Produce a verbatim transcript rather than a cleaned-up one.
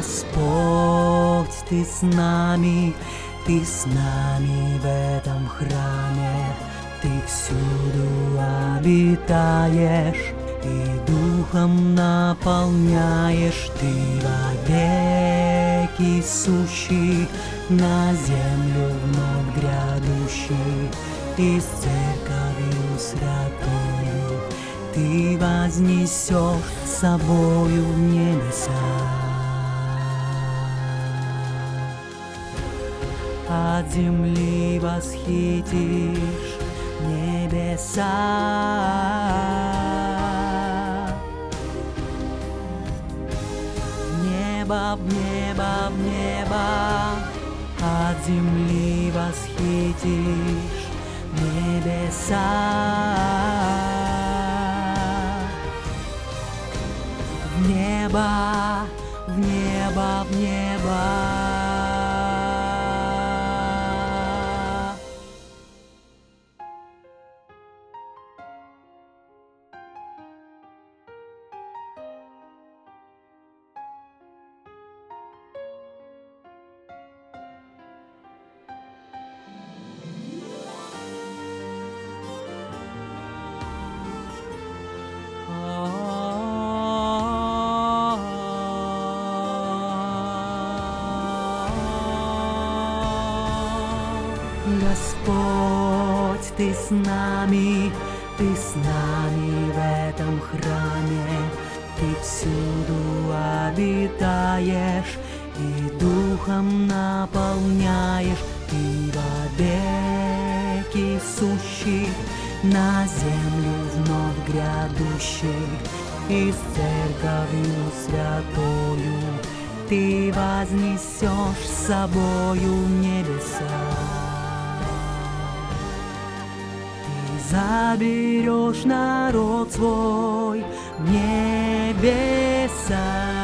Господь, Ты с нами, Ты с нами в этом храме, Ты всюду обитаешь и Духом наполняешь, Ты вовеки сущий, на землю вновь грядущий, и с церковью святою Ты вознесешь с собою в небеса. От земли восхитишь небеса. В небо, в небо, в небо, от земли восхитишь небеса. В небо, в небо, в небо. Господь, Ты с нами, Ты с нами в этом храме, Ты всюду обитаешь и Духом наполняешь, Ты вовеки сущий, на землю вновь грядущий, и с церковью святою Ты вознесешь с собою в небеса. Заберешь народ свой в небеса.